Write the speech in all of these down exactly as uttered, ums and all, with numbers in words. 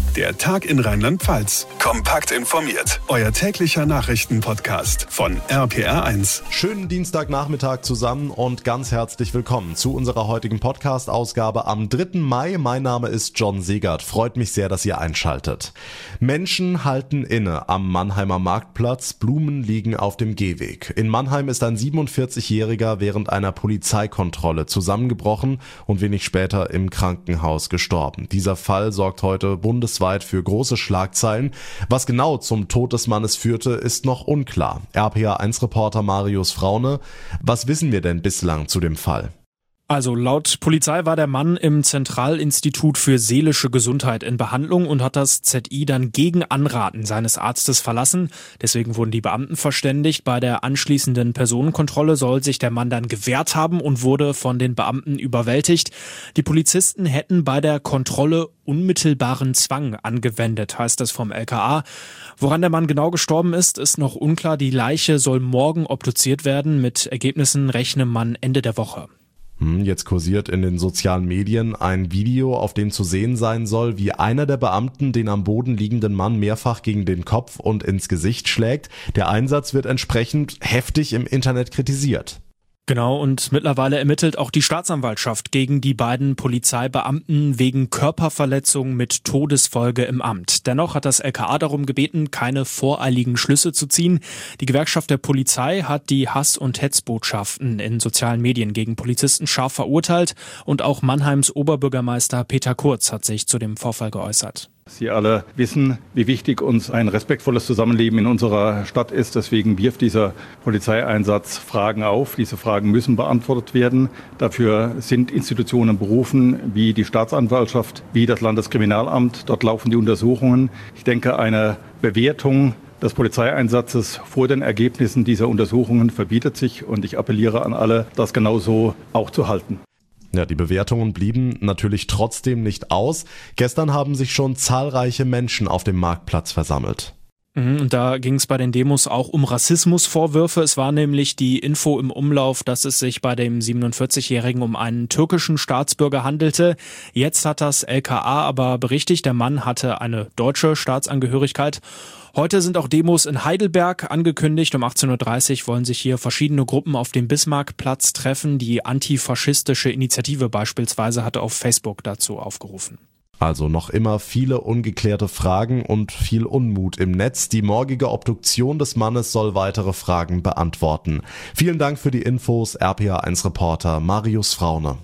Der Tag in Rheinland-Pfalz. Kompakt informiert. Euer täglicher Nachrichtenpodcast von R P R eins. Schönen Dienstagnachmittag zusammen und ganz herzlich willkommen zu unserer heutigen Podcast-Ausgabe am dritten Mai. Mein Name ist John Segert. Freut mich sehr, dass ihr einschaltet. Menschen halten inne am Mannheimer Marktplatz. Blumen liegen auf dem Gehweg. In Mannheim ist ein siebenundvierzigjähriger während einer Polizeikontrolle zusammengebrochen und wenig später im Krankenhaus gestorben. Dieser Fall sorgt heute bundesweit für große Schlagzeilen. Was genau zum Tod des Mannes führte, ist noch unklar. R P R eins Reporter Marius Fraune, was wissen wir denn bislang zu dem Fall? Also laut Polizei war der Mann im Zentralinstitut für seelische Gesundheit in Behandlung und hat das Z I dann gegen Anraten seines Arztes verlassen. Deswegen wurden die Beamten verständigt. Bei der anschließenden Personenkontrolle soll sich der Mann dann gewehrt haben und wurde von den Beamten überwältigt. Die Polizisten hätten bei der Kontrolle unmittelbaren Zwang angewendet, heißt es vom L K A. Woran der Mann genau gestorben ist, ist noch unklar. Die Leiche soll morgen obduziert werden. Mit Ergebnissen rechne man Ende der Woche. Jetzt kursiert in den sozialen Medien ein Video, auf dem zu sehen sein soll, wie einer der Beamten den am Boden liegenden Mann mehrfach gegen den Kopf und ins Gesicht schlägt. Der Einsatz wird entsprechend heftig im Internet kritisiert. Genau, und mittlerweile ermittelt auch die Staatsanwaltschaft gegen die beiden Polizeibeamten wegen Körperverletzung mit Todesfolge im Amt. Dennoch hat das L K A darum gebeten, keine voreiligen Schlüsse zu ziehen. Die Gewerkschaft der Polizei hat die Hass- und Hetzbotschaften in sozialen Medien gegen Polizisten scharf verurteilt und auch Mannheims Oberbürgermeister Peter Kurz hat sich zu dem Vorfall geäußert. Sie alle wissen, wie wichtig uns ein respektvolles Zusammenleben in unserer Stadt ist. Deswegen wirft dieser Polizeieinsatz Fragen auf. Diese Fragen müssen beantwortet werden. Dafür sind Institutionen berufen, wie die Staatsanwaltschaft, wie das Landeskriminalamt. Dort laufen die Untersuchungen. Ich denke, eine Bewertung des Polizeieinsatzes vor den Ergebnissen dieser Untersuchungen verbietet sich. Und ich appelliere an alle, das genauso auch zu halten. Ja, die Bewertungen blieben natürlich trotzdem nicht aus. Gestern haben sich schon zahlreiche Menschen auf dem Marktplatz versammelt. Und da ging es bei den Demos auch um Rassismusvorwürfe. Es war nämlich die Info im Umlauf, dass es sich bei dem siebenundvierzigjährigen um einen türkischen Staatsbürger handelte. Jetzt hat das L K A aber berichtigt, der Mann hatte eine deutsche Staatsangehörigkeit. Heute sind auch Demos in Heidelberg angekündigt. Um achtzehn Uhr dreißig wollen sich hier verschiedene Gruppen auf dem Bismarckplatz treffen. Die antifaschistische Initiative beispielsweise hatte auf Facebook dazu aufgerufen. Also noch immer viele ungeklärte Fragen und viel Unmut im Netz. Die morgige Obduktion des Mannes soll weitere Fragen beantworten. Vielen Dank für die Infos, R P R eins Reporter Marius Fraune.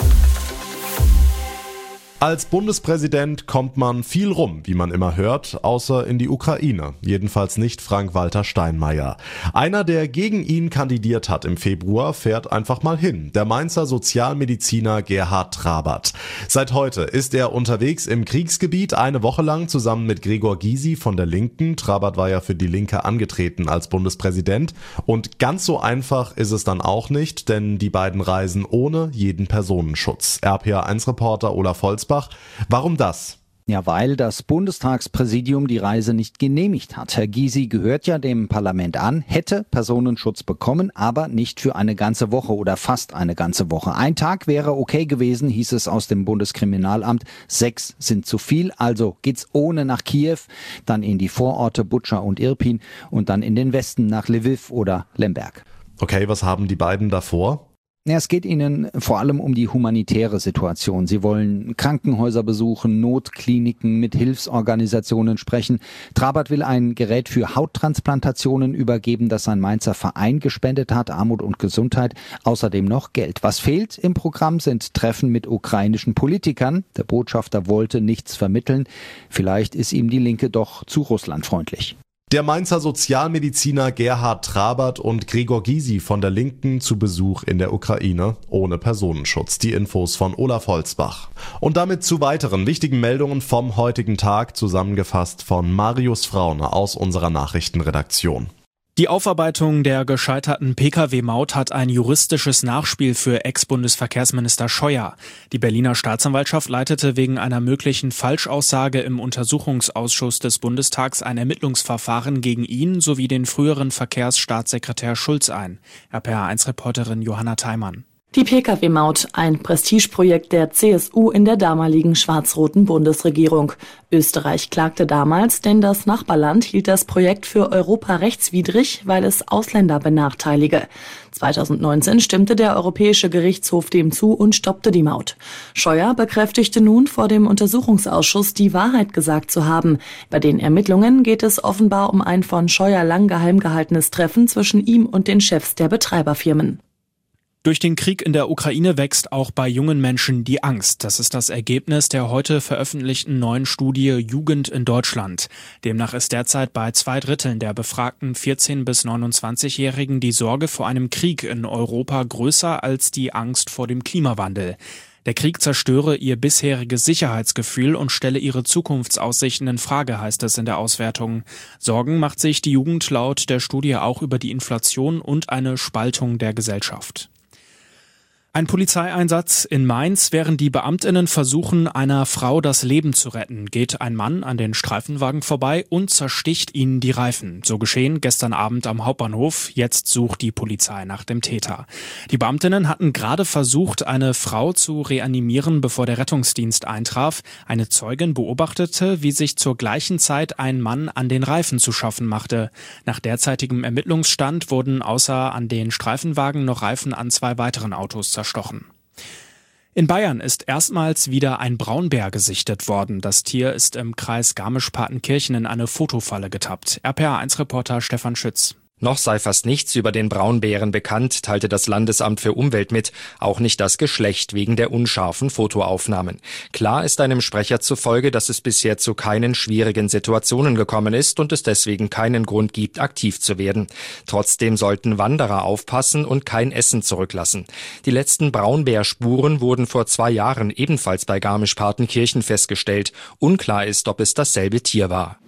Als Bundespräsident kommt man viel rum, wie man immer hört, außer in die Ukraine. Jedenfalls nicht Frank-Walter Steinmeier. Einer, der gegen ihn kandidiert hat im Februar, fährt einfach mal hin. Der Mainzer Sozialmediziner Gerhard Trabert. Seit heute ist er unterwegs im Kriegsgebiet, eine Woche lang zusammen mit Gregor Gysi von der Linken. Trabert war ja für die Linke angetreten als Bundespräsident. Und ganz so einfach ist es dann auch nicht, denn die beiden reisen ohne jeden Personenschutz. R P R eins Reporter Olaf Holzbach. Warum das? Ja, weil das Bundestagspräsidium die Reise nicht genehmigt hat. Herr Gysi gehört ja dem Parlament an, hätte Personenschutz bekommen, aber nicht für eine ganze Woche oder fast eine ganze Woche. Ein Tag wäre okay gewesen, hieß es aus dem Bundeskriminalamt. Sechs sind zu viel, also geht's ohne nach Kiew, dann in die Vororte Butscha und Irpin und dann in den Westen nach Lviv oder Lemberg. Okay, was haben die beiden davor? Ja, es geht ihnen vor allem um die humanitäre Situation. Sie wollen Krankenhäuser besuchen, Notkliniken, mit Hilfsorganisationen sprechen. Trabert will ein Gerät für Hauttransplantationen übergeben, das ein Mainzer Verein gespendet hat, Armut und Gesundheit. Außerdem noch Geld. Was fehlt im Programm sind Treffen mit ukrainischen Politikern. Der Botschafter wollte nichts vermitteln. Vielleicht ist ihm die Linke doch zu russlandfreundlich. Der Mainzer Sozialmediziner Gerhard Trabert und Gregor Gysi von der Linken zu Besuch in der Ukraine ohne Personenschutz. Die Infos von Olaf Holzbach. Und damit zu weiteren wichtigen Meldungen vom heutigen Tag, zusammengefasst von Marius Fraune aus unserer Nachrichtenredaktion. Die Aufarbeitung der gescheiterten Pkw-Maut hat ein juristisches Nachspiel für Ex-Bundesverkehrsminister Scheuer. Die Berliner Staatsanwaltschaft leitete wegen einer möglichen Falschaussage im Untersuchungsausschuss des Bundestags ein Ermittlungsverfahren gegen ihn sowie den früheren Verkehrsstaatssekretär Schulz ein. R P R eins Reporterin Johanna Theimann. Die Pkw-Maut, ein Prestigeprojekt der C S U in der damaligen schwarz-roten Bundesregierung. Österreich klagte damals, denn das Nachbarland hielt das Projekt für europarechtswidrig, weil es Ausländer benachteilige. zweitausendneunzehn stimmte der Europäische Gerichtshof dem zu und stoppte die Maut. Scheuer bekräftigte nun vor dem Untersuchungsausschuss, die Wahrheit gesagt zu haben. Bei den Ermittlungen geht es offenbar um ein von Scheuer lang geheim gehaltenes Treffen zwischen ihm und den Chefs der Betreiberfirmen. Durch den Krieg in der Ukraine wächst auch bei jungen Menschen die Angst. Das ist das Ergebnis der heute veröffentlichten neuen Studie Jugend in Deutschland. Demnach ist derzeit bei zwei Dritteln der befragten vierzehn- bis neunundzwanzigjährigen die Sorge vor einem Krieg in Europa größer als die Angst vor dem Klimawandel. Der Krieg zerstöre ihr bisheriges Sicherheitsgefühl und stelle ihre Zukunftsaussichten in Frage, heißt es in der Auswertung. Sorgen macht sich die Jugend laut der Studie auch über die Inflation und eine Spaltung der Gesellschaft. Ein Polizeieinsatz in Mainz, während die BeamtInnen versuchen, einer Frau das Leben zu retten, geht ein Mann an den Streifenwagen vorbei und zersticht ihnen die Reifen. So geschehen gestern Abend am Hauptbahnhof. Jetzt sucht die Polizei nach dem Täter. Die BeamtInnen hatten gerade versucht, eine Frau zu reanimieren, bevor der Rettungsdienst eintraf. Eine Zeugin beobachtete, wie sich zur gleichen Zeit ein Mann an den Reifen zu schaffen machte. Nach derzeitigem Ermittlungsstand wurden außer an den Streifenwagen noch Reifen an zwei weiteren Autos zerstochen. In Bayern ist erstmals wieder ein Braunbär gesichtet worden. Das Tier ist im Kreis Garmisch-Partenkirchen in eine Fotofalle getappt. R P R eins Reporter Stefan Schütz. Noch sei fast nichts über den Braunbären bekannt, teilte das Landesamt für Umwelt mit, auch nicht das Geschlecht wegen der unscharfen Fotoaufnahmen. Klar ist einem Sprecher zufolge, dass es bisher zu keinen schwierigen Situationen gekommen ist und es deswegen keinen Grund gibt, aktiv zu werden. Trotzdem sollten Wanderer aufpassen und kein Essen zurücklassen. Die letzten Braunbärspuren wurden vor zwei Jahren ebenfalls bei Garmisch-Partenkirchen festgestellt. Unklar ist, ob es dasselbe Tier war.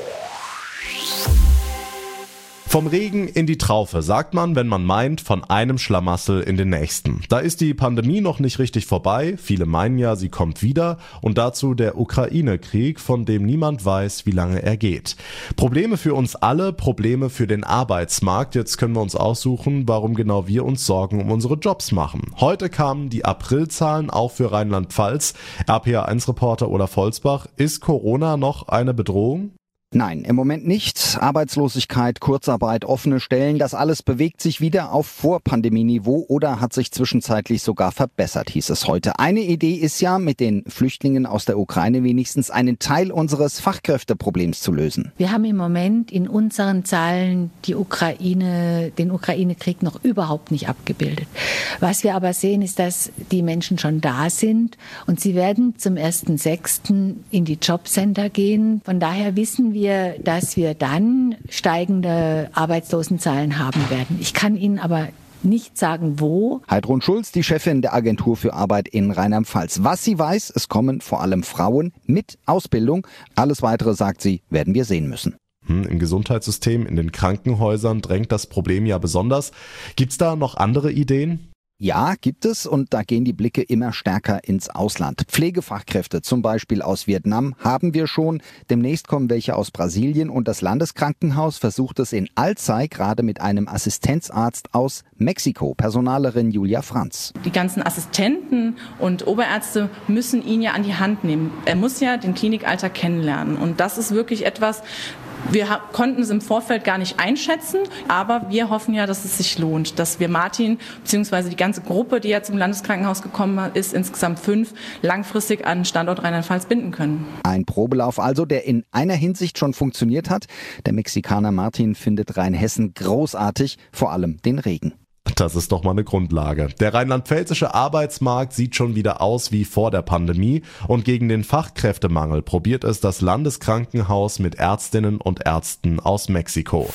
Vom Regen in die Traufe, sagt man, wenn man meint, von einem Schlamassel in den nächsten. Da ist die Pandemie noch nicht richtig vorbei, viele meinen ja, sie kommt wieder, und dazu der Ukraine-Krieg, von dem niemand weiß, wie lange er geht. Probleme für uns alle, Probleme für den Arbeitsmarkt. Jetzt können wir uns aussuchen, warum genau wir uns Sorgen um unsere Jobs machen. Heute kamen die Aprilzahlen auch für Rheinland-Pfalz. R P R eins Reporter Olaf Holzbach, ist Corona noch eine Bedrohung? Nein, im Moment nicht. Arbeitslosigkeit, Kurzarbeit, offene Stellen, das alles bewegt sich wieder auf Vor-Pandemie-Niveau oder hat sich zwischenzeitlich sogar verbessert, hieß es heute. Eine Idee ist ja, mit den Flüchtlingen aus der Ukraine wenigstens einen Teil unseres Fachkräfteproblems zu lösen. Wir haben im Moment in unseren Zahlen die Ukraine, den Ukraine-Krieg noch überhaupt nicht abgebildet. Was wir aber sehen, ist, dass die Menschen schon da sind und sie werden zum ersten sechsten in die Jobcenter gehen. Von daher wissen wir, Wir, dass wir dann steigende Arbeitslosenzahlen haben werden. Ich kann Ihnen aber nicht sagen, wo. Heidrun Schulz, die Chefin der Agentur für Arbeit in Rheinland-Pfalz. Was sie weiß, es kommen vor allem Frauen mit Ausbildung. Alles Weitere, sagt sie, werden wir sehen müssen. Hm, im Gesundheitssystem, in den Krankenhäusern drängt das Problem ja besonders. Gibt's da noch andere Ideen? Ja, gibt es, und da gehen die Blicke immer stärker ins Ausland. Pflegefachkräfte, zum Beispiel aus Vietnam, haben wir schon. Demnächst kommen welche aus Brasilien und das Landeskrankenhaus versucht es in Alzey gerade mit einem Assistenzarzt aus Mexiko. Personalerin Julia Franz. Die ganzen Assistenten und Oberärzte müssen ihn ja an die Hand nehmen. Er muss ja den Klinikalltag kennenlernen, und das ist wirklich etwas, wir konnten es im Vorfeld gar nicht einschätzen, aber wir hoffen ja, dass es sich lohnt, dass wir Martin bzw. die ganze Gruppe, die ja zum Landeskrankenhaus gekommen ist, insgesamt fünf, langfristig an den Standort Rheinland-Pfalz binden können. Ein Probelauf also, der in einer Hinsicht schon funktioniert hat. Der Mexikaner Martin findet Rheinhessen großartig, vor allem den Regen. Das ist doch mal eine Grundlage. Der rheinland-pfälzische Arbeitsmarkt sieht schon wieder aus wie vor der Pandemie, und gegen den Fachkräftemangel probiert es das Landeskrankenhaus mit Ärztinnen und Ärzten aus Mexiko.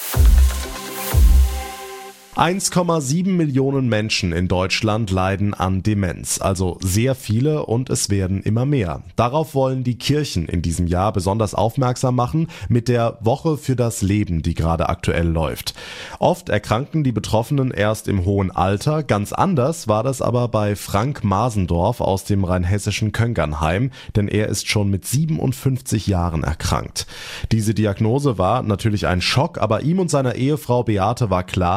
eins Komma sieben Millionen Menschen in Deutschland leiden an Demenz, also sehr viele, und es werden immer mehr. Darauf wollen die Kirchen in diesem Jahr besonders aufmerksam machen mit der Woche für das Leben, die gerade aktuell läuft. Oft erkranken die Betroffenen erst im hohen Alter, ganz anders war das aber bei Frank Masendorf aus dem rheinhessischen Köngernheim, denn er ist schon mit siebenundfünfzig Jahren erkrankt. Diese Diagnose war natürlich ein Schock, aber ihm und seiner Ehefrau Beate war klar, wir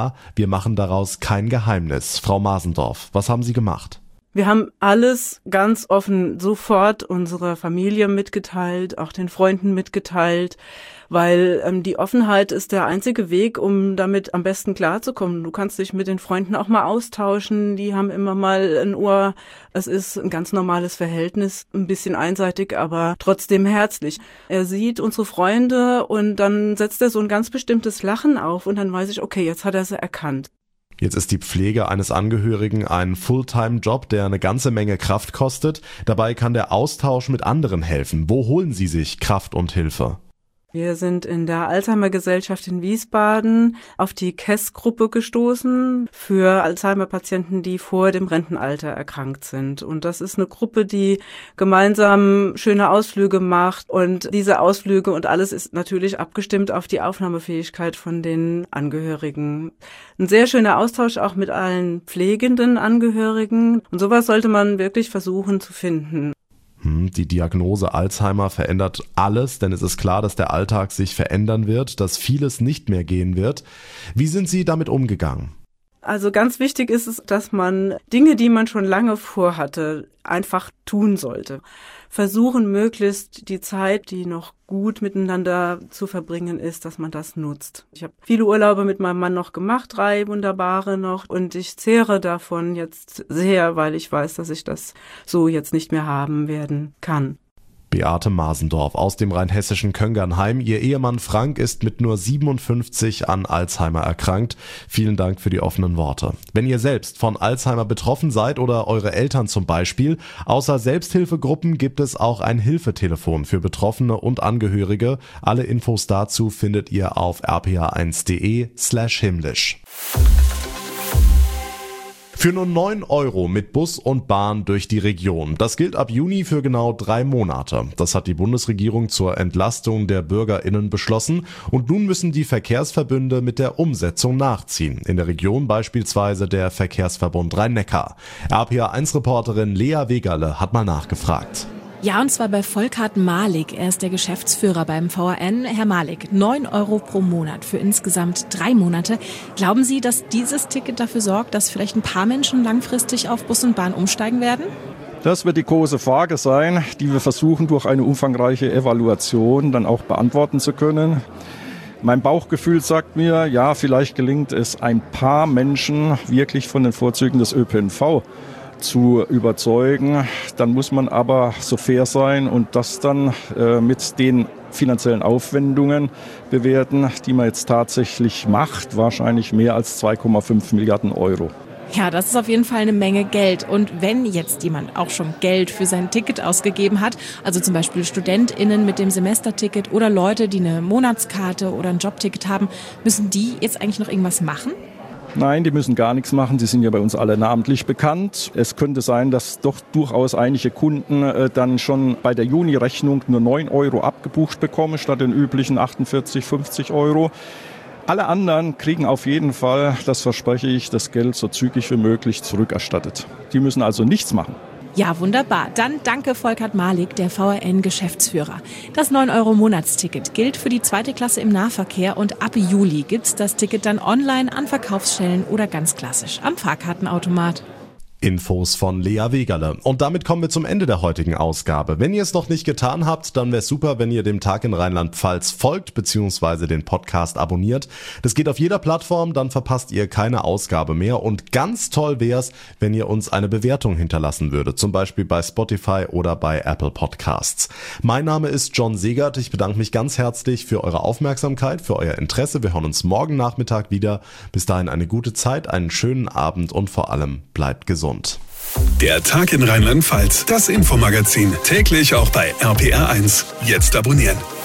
Wir machen daraus kein Geheimnis. Frau Masendorf, was haben Sie gemacht? Wir haben alles ganz offen sofort unserer Familie mitgeteilt, auch den Freunden mitgeteilt, weil ähm, die Offenheit ist der einzige Weg, um damit am besten klarzukommen. Du kannst dich mit den Freunden auch mal austauschen, die haben immer mal ein Ohr. Es ist ein ganz normales Verhältnis, ein bisschen einseitig, aber trotzdem herzlich. Er sieht unsere Freunde und dann setzt er so ein ganz bestimmtes Lachen auf und dann weiß ich, okay, jetzt hat er sie erkannt. Jetzt ist die Pflege eines Angehörigen ein Fulltime-Job, der eine ganze Menge Kraft kostet. Dabei kann der Austausch mit anderen helfen. Wo holen Sie sich Kraft und Hilfe? Wir sind in der Alzheimer-Gesellschaft in Wiesbaden auf die K E S-Gruppe gestoßen für Alzheimer-Patienten, die vor dem Rentenalter erkrankt sind. Und das ist eine Gruppe, die gemeinsam schöne Ausflüge macht. Und diese Ausflüge und alles ist natürlich abgestimmt auf die Aufnahmefähigkeit von den Angehörigen. Ein sehr schöner Austausch auch mit allen pflegenden Angehörigen. Und sowas sollte man wirklich versuchen zu finden. Die Diagnose Alzheimer verändert alles, denn es ist klar, dass der Alltag sich verändern wird, dass vieles nicht mehr gehen wird. Wie sind Sie damit umgegangen? Also ganz wichtig ist es, dass man Dinge, die man schon lange vorhatte, einfach tun sollte. Versuchen möglichst die Zeit, die noch gut miteinander zu verbringen ist, dass man das nutzt. Ich habe viele Urlaube mit meinem Mann noch gemacht, drei wunderbare noch, und ich zehre davon jetzt sehr, weil ich weiß, dass ich das so jetzt nicht mehr haben werden kann. Beate Masendorf aus dem rheinhessischen Köngernheim. Ihr Ehemann Frank ist mit nur siebenundfünfzig an Alzheimer erkrankt. Vielen Dank für die offenen Worte. Wenn ihr selbst von Alzheimer betroffen seid oder eure Eltern zum Beispiel, außer Selbsthilfegruppen gibt es auch ein Hilfetelefon für Betroffene und Angehörige. Alle Infos dazu findet ihr auf r p a eins punkt d e slash himmlisch. Für nur neun Euro mit Bus und Bahn durch die Region. Das gilt ab Juni für genau drei Monate. Das hat die Bundesregierung zur Entlastung der BürgerInnen beschlossen. Und nun müssen die Verkehrsverbünde mit der Umsetzung nachziehen. In der Region beispielsweise der Verkehrsverbund Rhein-Neckar. R P A eins Reporterin Lea Wegerle hat mal nachgefragt. Ja, und zwar bei Volkart Malik. Er ist der Geschäftsführer beim V R N. Herr Malik, neun Euro pro Monat für insgesamt drei Monate. Glauben Sie, dass dieses Ticket dafür sorgt, dass vielleicht ein paar Menschen langfristig auf Bus und Bahn umsteigen werden? Das wird die große Frage sein, die wir versuchen durch eine umfangreiche Evaluation dann auch beantworten zu können. Mein Bauchgefühl sagt mir, ja, vielleicht gelingt es ein paar Menschen wirklich von den Vorzügen des Ö P N V zu überzeugen. Dann muss man aber so fair sein und das dann äh, mit den finanziellen Aufwendungen bewerten, die man jetzt tatsächlich macht, wahrscheinlich mehr als zwei Komma fünf Milliarden Euro. Ja, das ist auf jeden Fall eine Menge Geld. Und wenn jetzt jemand auch schon Geld für sein Ticket ausgegeben hat, also zum Beispiel StudentInnen mit dem Semesterticket oder Leute, die eine Monatskarte oder ein Jobticket haben, müssen die jetzt eigentlich noch irgendwas machen? Nein, die müssen gar nichts machen. Die sind ja bei uns alle namentlich bekannt. Es könnte sein, dass doch durchaus einige Kunden äh, dann schon bei der Juni-Rechnung nur neun Euro abgebucht bekommen, statt den üblichen achtundvierzig, fünfzig Euro. Alle anderen kriegen auf jeden Fall, das verspreche ich, das Geld so zügig wie möglich zurückerstattet. Die müssen also nichts machen. Ja, wunderbar. Dann danke Volkart Malik, der V R N-Geschäftsführer. Das neun Euro Monatsticket gilt für die zweite Klasse im Nahverkehr und ab Juli gibt's das Ticket dann online an Verkaufsstellen oder ganz klassisch am Fahrkartenautomat. Infos von Lea Wegerle. Und damit kommen wir zum Ende der heutigen Ausgabe. Wenn ihr es noch nicht getan habt, dann wäre es super, wenn ihr dem Tag in Rheinland-Pfalz folgt bzw. den Podcast abonniert. Das geht auf jeder Plattform, dann verpasst ihr keine Ausgabe mehr. Und ganz toll wäre es, wenn ihr uns eine Bewertung hinterlassen würdet, zum Beispiel bei Spotify oder bei Apple Podcasts. Mein Name ist John Segert. Ich bedanke mich ganz herzlich für eure Aufmerksamkeit, für euer Interesse. Wir hören uns morgen Nachmittag wieder. Bis dahin eine gute Zeit, einen schönen Abend und vor allem bleibt gesund. Der Tag in Rheinland-Pfalz, das Infomagazin, täglich auch bei R P R eins. Jetzt abonnieren.